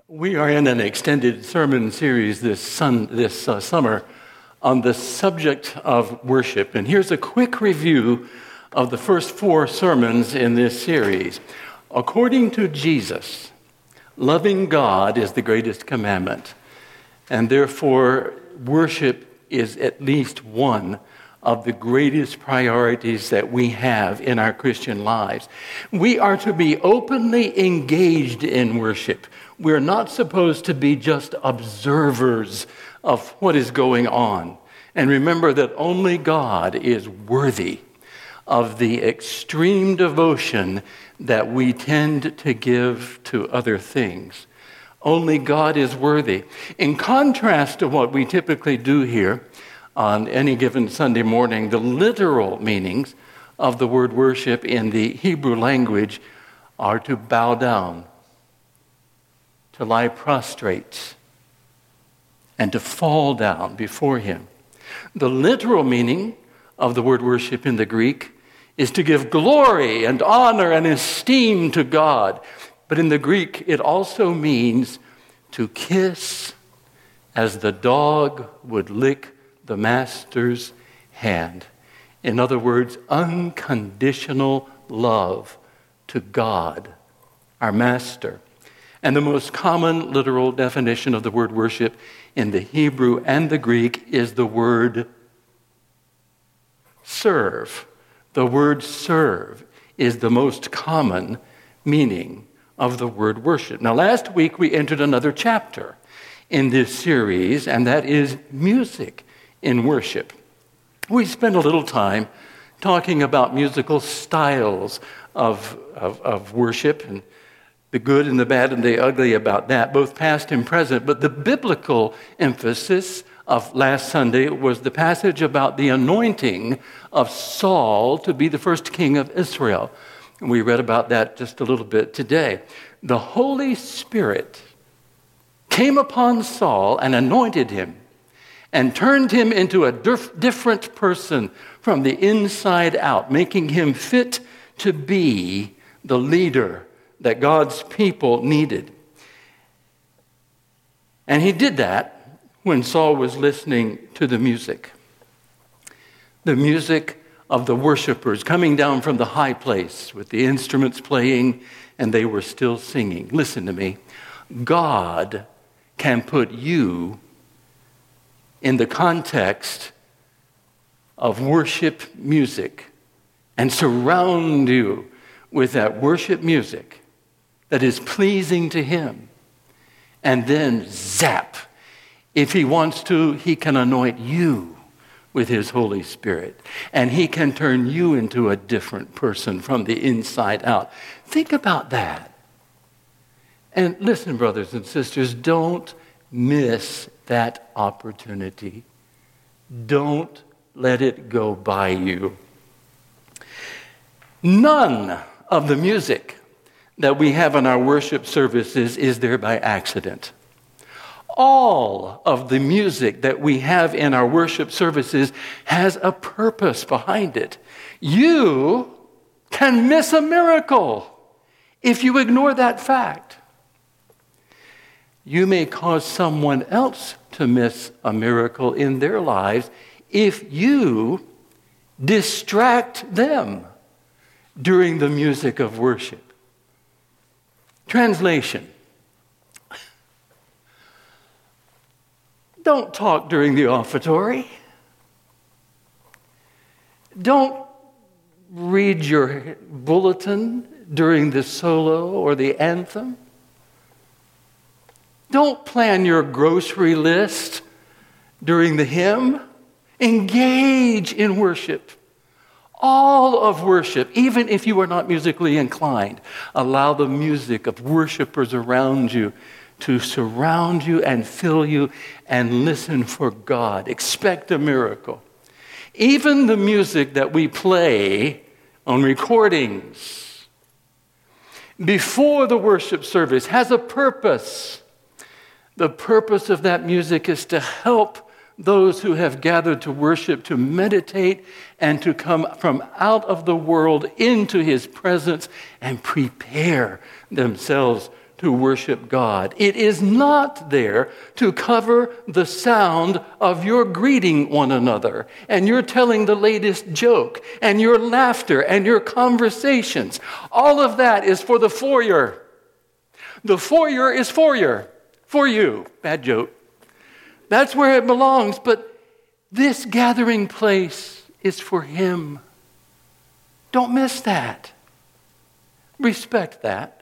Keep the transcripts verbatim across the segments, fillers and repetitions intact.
We are in an extended sermon series this, sun, this uh, summer on the subject of worship. And here's a quick review of the first four sermons in this series. According to Jesus, loving God is the greatest commandment, and therefore worship is at least one of the greatest priorities that we have in our Christian lives. We are to be openly engaged in worship. We're not supposed to be just observers of what is going on. And remember that only God is worthy of the extreme devotion that we tend to give to other things. Only God is worthy. In contrast to what we typically do here, on any given Sunday morning, the literal meanings of the word worship in the Hebrew language are to bow down, to lie prostrate, and to fall down before Him. The literal meaning of the word worship in the Greek is to give glory and honor and esteem to God. But in the Greek, it also means to kiss as the dog would lick the master's hand. In other words, unconditional love to God, our master. And the most common literal definition of the word worship in the Hebrew and the Greek is the word serve. The word serve is the most common meaning of the word worship. Now, last week we entered another chapter in this series, and that is music in worship. We spent a little time talking about musical styles of, of, of worship and the good and the bad and the ugly about that, both past and present. But the biblical emphasis of last Sunday was the passage about the anointing of Saul to be the first king of Israel. And we read about that just a little bit today. The Holy Spirit came upon Saul and anointed him and turned him into a dif- different person from the inside out, making him fit to be the leader that God's people needed. And he did that when Saul was listening to the music. The music of the worshipers coming down from the high place with the instruments playing, and they were still singing. Listen to me. God can put you in the context of worship music and surround you with that worship music that is pleasing to Him. And then zap, if He wants to, He can anoint you with His Holy Spirit. And He can turn you into a different person from the inside out. Think about that. And listen, brothers and sisters, don't miss that opportunity. Don't let it go by you. None of the music that we have in our worship services is there by accident. All of the music that we have in our worship services has a purpose behind it. You can miss a miracle if you ignore that fact. You may cause someone else to miss a miracle in their lives if you distract them during the music of worship. Translation. Don't talk during the offertory. Don't read your bulletin during the solo or the anthem. Don't plan your grocery list during the hymn. Engage in worship. All of worship, even if you are not musically inclined, allow the music of worshipers around you to surround you and fill you, and listen for God. Expect a miracle. Even the music that we play on recordings before the worship service has a purpose. The purpose of that music is to help those who have gathered to worship to meditate and to come from out of the world into His presence and prepare themselves to worship God. It is not there to cover the sound of your greeting one another and your telling the latest joke and your laughter and your conversations. All of that is for the foyer. The foyer is for you. For you. Bad joke. That's where it belongs, but this gathering place is for him. Don't miss that. Respect that.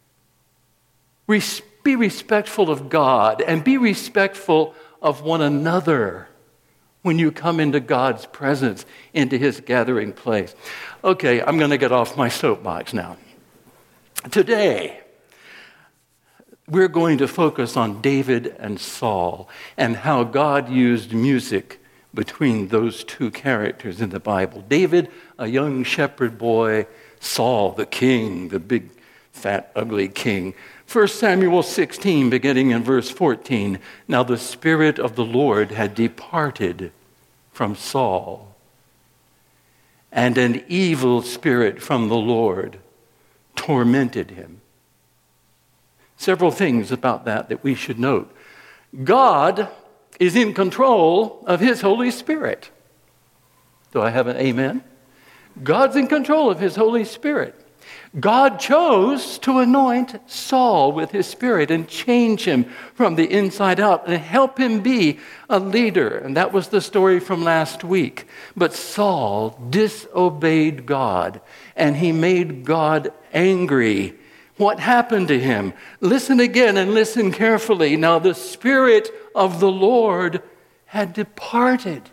Res- be respectful of God and be respectful of one another when you come into God's presence, into his gathering place. Okay, I'm going to get off my soapbox now. Today, we're going to focus on David and Saul and how God used music between those two characters in the Bible. David, a young shepherd boy, Saul, the king, the big, fat, ugly king. First Samuel sixteen, beginning in verse fourteen. Now the Spirit of the Lord had departed from Saul, and an evil spirit from the Lord tormented him. Several things about that that we should note. God is in control of his Holy Spirit. Do I have an amen? God's in control of his Holy Spirit. God chose to anoint Saul with his Spirit and change him from the inside out and help him be a leader. And that was the story from last week. But Saul disobeyed God, and he made God angry. What happened to him? Listen again and listen carefully. Now the Spirit of the Lord had departed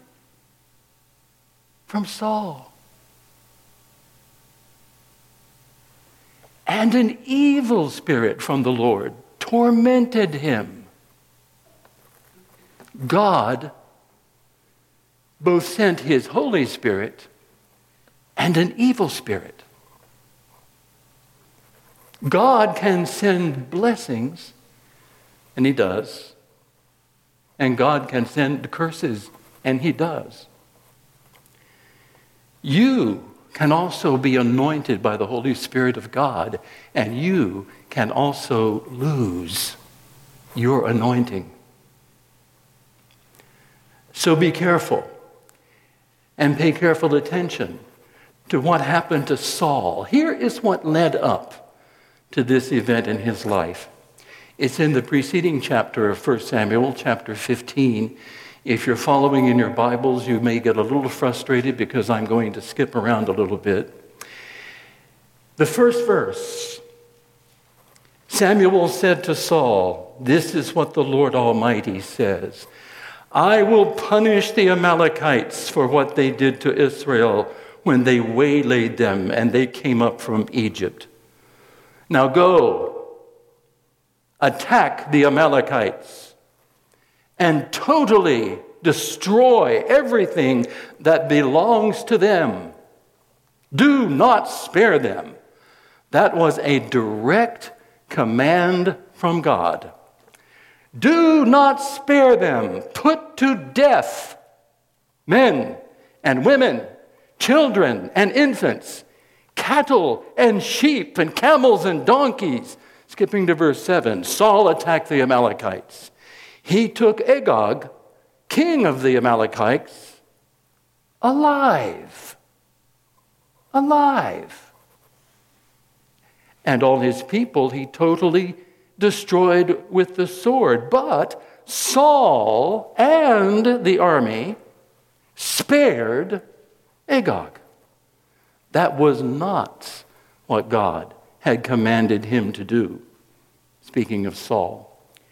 from Saul. And an evil spirit from the Lord tormented him. God both sent his Holy Spirit and an evil spirit. God can send blessings, and he does. And God can send curses, and he does. You can also be anointed by the Holy Spirit of God, and you can also lose your anointing. So be careful and pay careful attention to what happened to Saul. Here is what led up to this event in his life. It's in the preceding chapter of First Samuel, chapter fifteen. If you're following in your Bibles, you may get a little frustrated because I'm going to skip around a little bit. The first verse, Samuel said to Saul, "This is what the Lord Almighty says. I will punish the Amalekites for what they did to Israel when they waylaid them and they came up from Egypt. Now go, attack the Amalekites and totally destroy everything that belongs to them. Do not spare them." That was a direct command from God. Do not spare them. Put to death men and women, children and infants, cattle and sheep and camels and donkeys. Skipping to verse seven, Saul attacked the Amalekites. He took Agag, king of the Amalekites, alive. Alive. And all his people he totally destroyed with the sword. But Saul and the army spared Agag. That was not what God had commanded him to do. Speaking of Saul.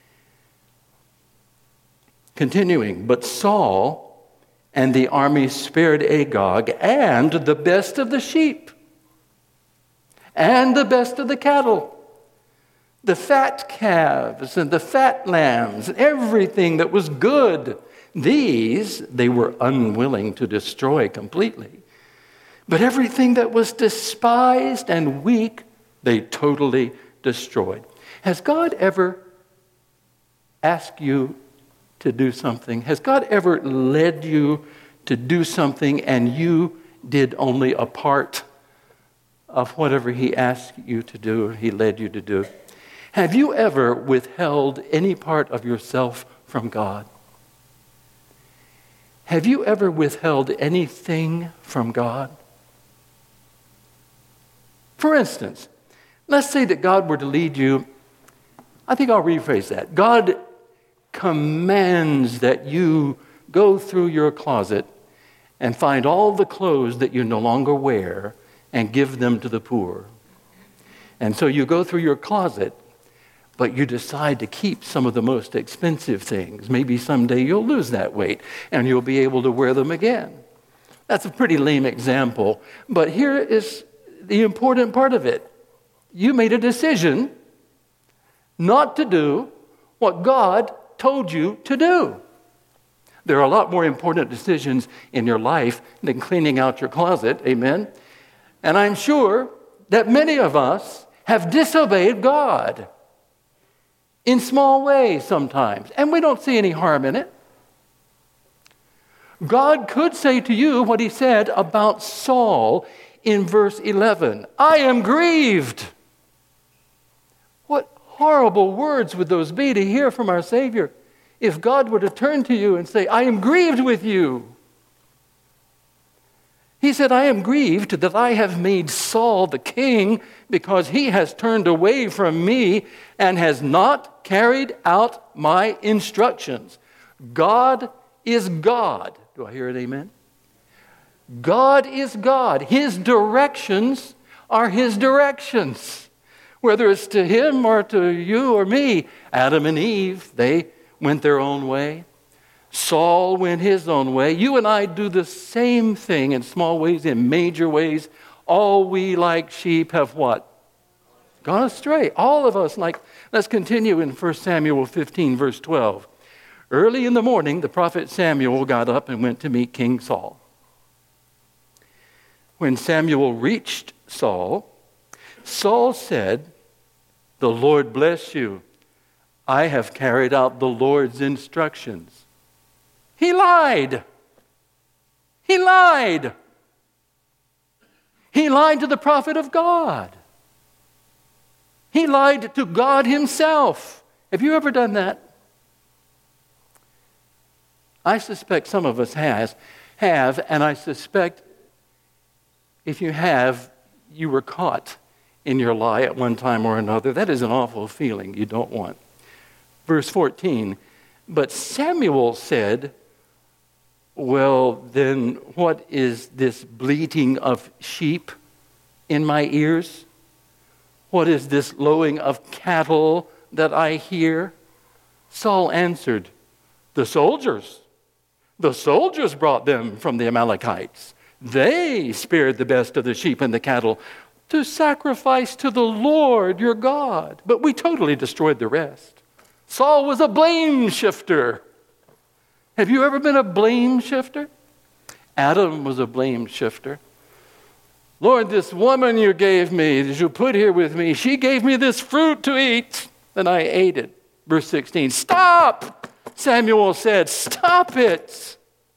Continuing, but Saul and the army spared Agag and the best of the sheep and the best of the cattle, the fat calves and the fat lambs, and everything that was good. These they were unwilling to destroy completely. But everything that was despised and weak, they totally destroyed. Has God ever asked you to do something? Has God ever led you to do something and you did only a part of whatever he asked you to do or he led you to do? Have you ever withheld any part of yourself from God? Have you ever withheld anything from God? For instance, let's say that God were to lead you, I think I'll rephrase that. God commands that you go through your closet and find all the clothes that you no longer wear and give them to the poor. And so you go through your closet, but you decide to keep some of the most expensive things. Maybe someday you'll lose that weight and you'll be able to wear them again. That's a pretty lame example, but here is the important part of it. You made a decision not to do what God told you to do. There are a lot more important decisions in your life than cleaning out your closet, amen? And I'm sure that many of us have disobeyed God in small ways sometimes, and we don't see any harm in it. God could say to you what he said about Saul in verse eleven. I am grieved. What horrible words would those be to hear from our Savior if God were to turn to you and say, I am grieved with you. He said, I am grieved that I have made Saul the king because he has turned away from me and has not carried out my instructions. God is God. Do I hear an amen? God is God. His directions are his directions. Whether it's to him or to you or me, Adam and Eve, they went their own way. Saul went his own way. You and I do the same thing in small ways, in major ways. All we like sheep have what? Gone astray. All of us like. Let's continue in First Samuel fifteen, verse twelve. Early in the morning, the prophet Samuel got up and went to meet King Saul. When Samuel reached Saul, Saul said, the Lord bless you. I have carried out the Lord's instructions. He lied. He lied. He lied to the prophet of God. He lied to God himself. Have you ever done that? I suspect some of us has, have, and I suspect if you have, you were caught in your lie at one time or another. That is an awful feeling you don't want. Verse fourteen, but Samuel said, well, then what is this bleating of sheep in my ears? What is this lowing of cattle that I hear? Saul answered, the soldiers. The soldiers brought them from the Amalekites. They spared the best of the sheep and the cattle to sacrifice to the Lord your God. But we totally destroyed the rest. Saul was a blame shifter. Have you ever been a blame shifter? Adam was a blame shifter. Lord, this woman you gave me, that you put here with me, she gave me this fruit to eat, and I ate it. Verse sixteen, stop! Samuel said, stop it.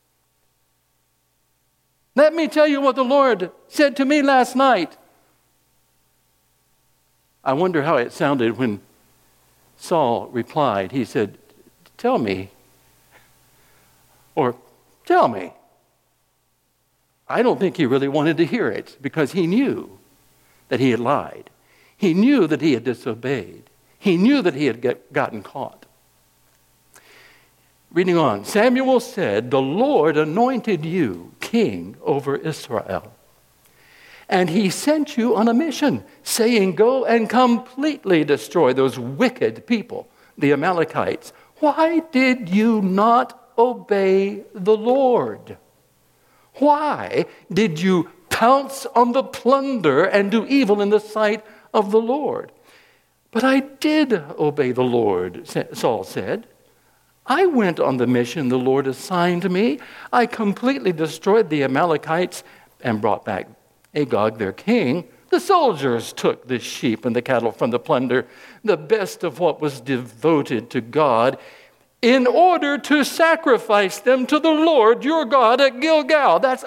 Let me tell you what the Lord said to me last night. I wonder how it sounded when Saul replied. He said, tell me. Or, tell me. I don't think he really wanted to hear it because he knew that he had lied. He knew that he had disobeyed. He knew that he had get, gotten caught. Reading on, Samuel said, the Lord anointed you king over Israel. And he sent you on a mission, saying, go and completely destroy those wicked people, the Amalekites. Why did you not obey the Lord? Why did you pounce on the plunder and do evil in the sight of the Lord? But I did obey the Lord, Saul said. I went on the mission the Lord assigned me. I completely destroyed the Amalekites and brought back Agag, their king. The soldiers took the sheep and the cattle from the plunder, the best of what was devoted to God, in order to sacrifice them to the Lord your God at Gilgal. That's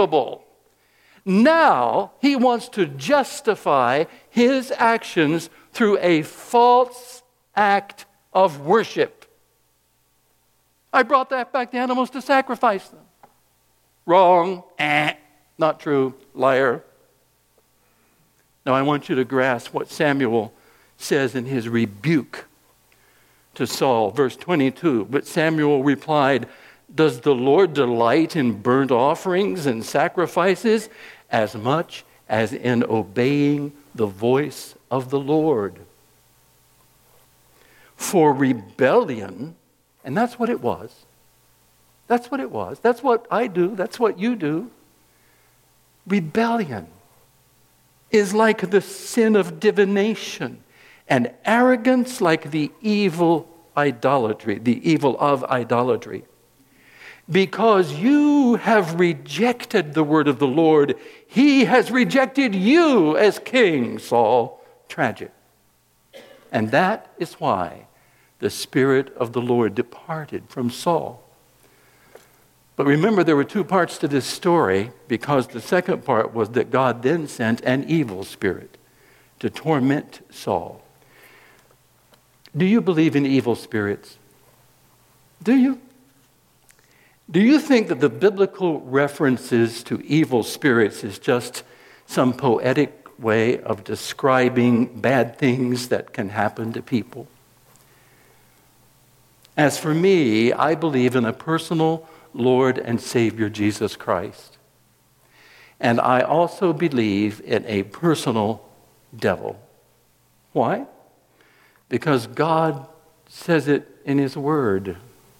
unbelievable. Now he wants to justify his actions through a false act of worship. I brought that back the animals to sacrifice them. Wrong. Eh. Not true. Liar. Now I want you to grasp what Samuel says in his rebuke to Saul. Verse twenty-two, but Samuel replied, does the Lord delight in burnt offerings and sacrifices as much as in obeying the voice of the Lord? For rebellion, and that's what it was. That's what it was. That's what I do. That's what you do. Rebellion is like the sin of divination, and arrogance like the evil idolatry, the evil of idolatry. Because you have rejected the word of the Lord, he has rejected you as king, Saul. Tragic. And that is why the Spirit of the Lord departed from Saul. But remember, there were two parts to this story, because the second part was that God then sent an evil spirit to torment Saul. Do you believe in evil spirits? Do you? Do you think that the biblical references to evil spirits is just some poetic way of describing bad things that can happen to people? As for me, I believe in a personal Lord and Savior, Jesus Christ. And I also believe in a personal devil. Why? Because God says it in his word.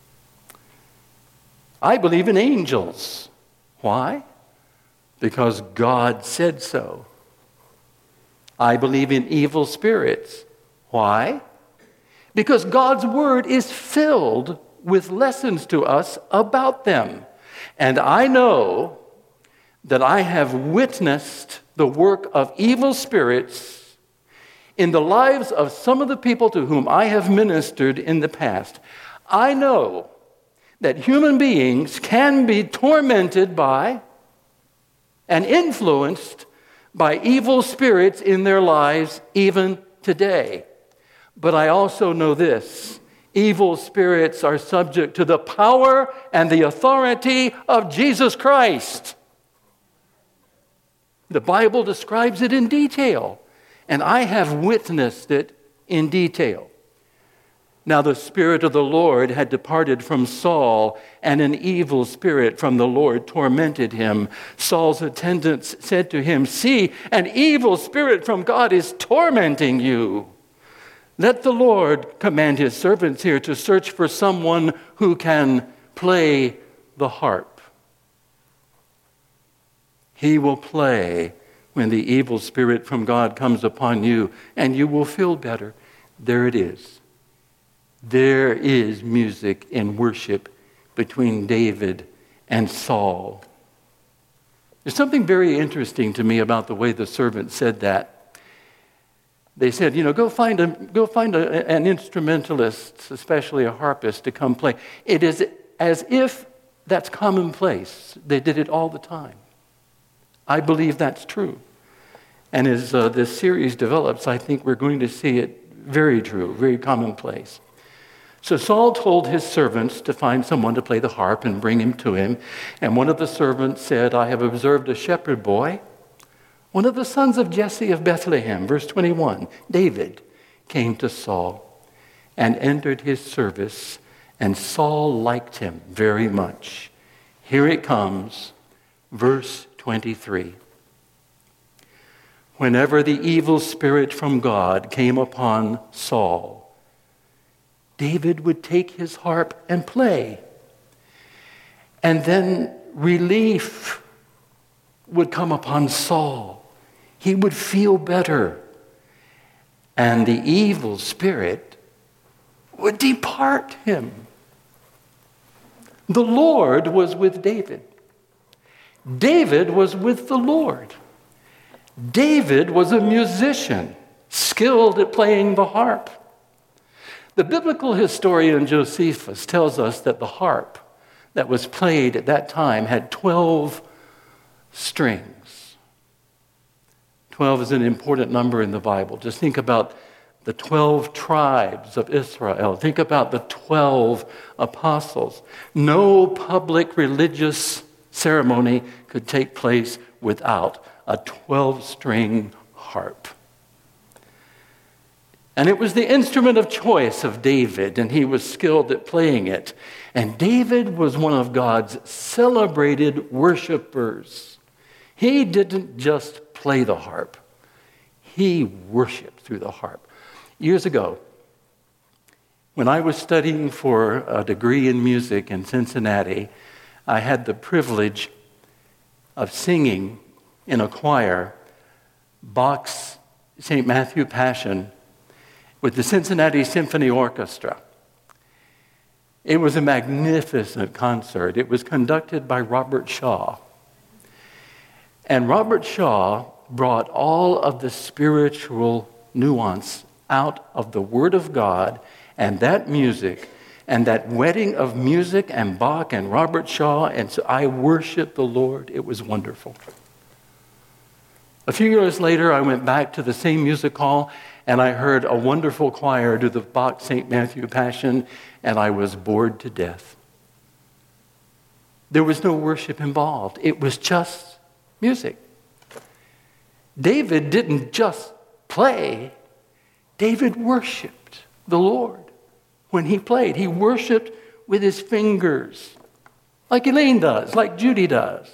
I believe in angels. Why? Because God said so. I believe in evil spirits. Why? Because God's word is filled with lessons to us about them. And I know that I have witnessed the work of evil spirits in the lives of some of the people to whom I have ministered in the past. I know that human beings can be tormented by and influenced by evil spirits in their lives even today. But I also know this: evil spirits are subject to the power and the authority of Jesus Christ. The Bible describes it in detail, and I have witnessed it in detail. Now the Spirit of the Lord had departed from Saul, and an evil spirit from the Lord tormented him. Saul's attendants said to him, "See, an evil spirit from God is tormenting you. Let the Lord command his servants here to search for someone who can play the harp. He will play when the evil spirit from God comes upon you, and you will feel better." There it is. There is music in worship between David and Saul. There's something very interesting to me about the way the servant said that. They said, you know, go find a go find a, an instrumentalist, especially a harpist, to come play. It is as if that's commonplace. They did it all the time. I believe that's true. And as uh, this series develops, I think we're going to see it very true, very commonplace. So Saul told his servants to find someone to play the harp and bring him to him. And one of the servants said, "I have observed a shepherd boy, one of the sons of Jesse of Bethlehem." Verse twenty-one, David came to Saul and entered his service, and Saul liked him very much. Here it comes, verse twenty-three. Whenever the evil spirit from God came upon Saul, David would take his harp and play. And then relief would come upon Saul. He would feel better. And the evil spirit would depart him. The Lord was with David. David was with the Lord. David was a musician, skilled at playing the harp. The biblical historian Josephus tells us that the harp that was played at that time had twelve strings. twelve is an important number in the Bible. Just think about the twelve tribes of Israel. Think about the twelve apostles. No public religious ceremony could take place without a twelve-string harp. And it was the instrument of choice of David, and he was skilled at playing it. And David was one of God's celebrated worshipers. He didn't just play the harp. He worshiped through the harp. Years ago, when I was studying for a degree in music in Cincinnati, I had the privilege of singing in a choir Bach's Saint Matthew Passion with the Cincinnati Symphony Orchestra. It was a magnificent concert. It was conducted by Robert Shaw. And Robert Shaw brought all of the spiritual nuance out of the Word of God and that music and that wedding of music and Bach and Robert Shaw. And so I worshiped the Lord. It was wonderful. A few years later, I went back to the same music hall and I heard a wonderful choir do the Bach Saint Matthew Passion, and I was bored to death. There was no worship involved. It was just music. David didn't just play. David worshiped the Lord when he played. He worshiped with his fingers, like Elaine does, like Judy does.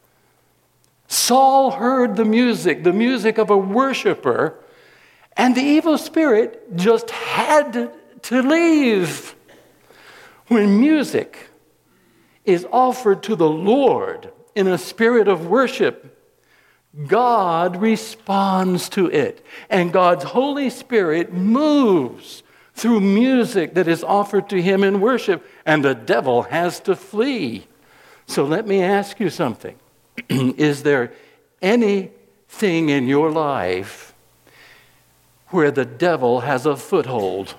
Saul heard the music, the music of a worshiper, and the evil spirit just had to leave. When music is offered to the Lord in a spirit of worship, God responds to it. And God's Holy Spirit moves through music that is offered to him in worship, and the devil has to flee. So let me ask you something. Is there anything in your life where the devil has a foothold?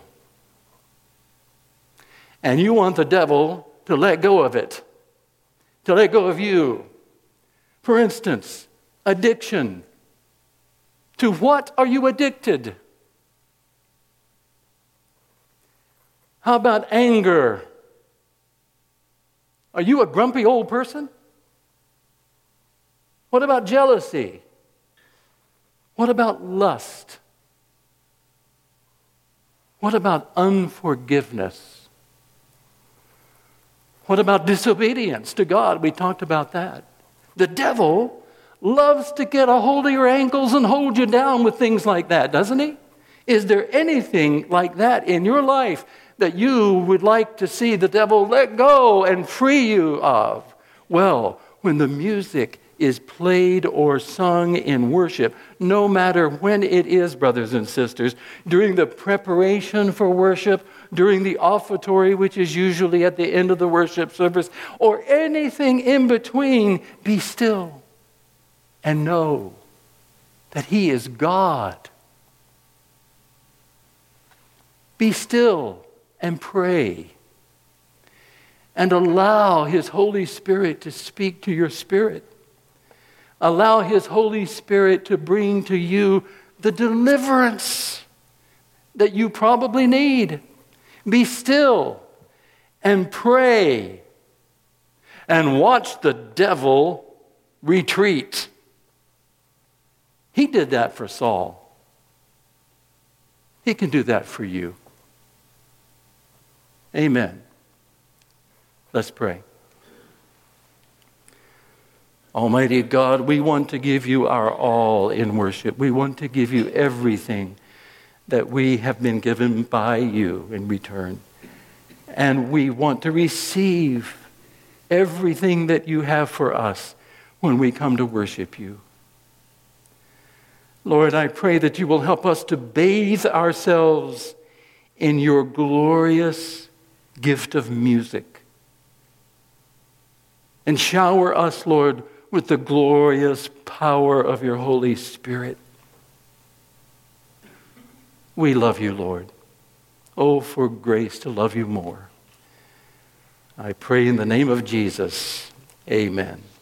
And you want the devil to let go of it, to let go of you. For instance, addiction. To what are you addicted? How about anger? Are you a grumpy old person? What about jealousy? What about lust? What about unforgiveness? What about disobedience to God? We talked about that. The devil loves to get a hold of your ankles and hold you down with things like that, doesn't he? Is there anything like that in your life that you would like to see the devil let go and free you of? Well, when the music is played or sung in worship, no matter when it is, brothers and sisters, during the preparation for worship, during the offertory, which is usually at the end of the worship service, or anything in between, be still and know that He is God. Be still and pray and allow His Holy Spirit to speak to your spirit. Allow His Holy Spirit to bring to you the deliverance that you probably need. Be still and pray and watch the devil retreat. He did that for Saul. He can do that for you. Amen. Let's pray. Almighty God, we want to give you our all in worship. We want to give you everything that we have been given by you in return. And we want to receive everything that you have for us when we come to worship you. Lord, I pray that you will help us to bathe ourselves in your glorious gift of music. And shower us, Lord, with the glorious power of your Holy Spirit. We love you, Lord. Oh, for grace to love you more. I pray in the name of Jesus. Amen.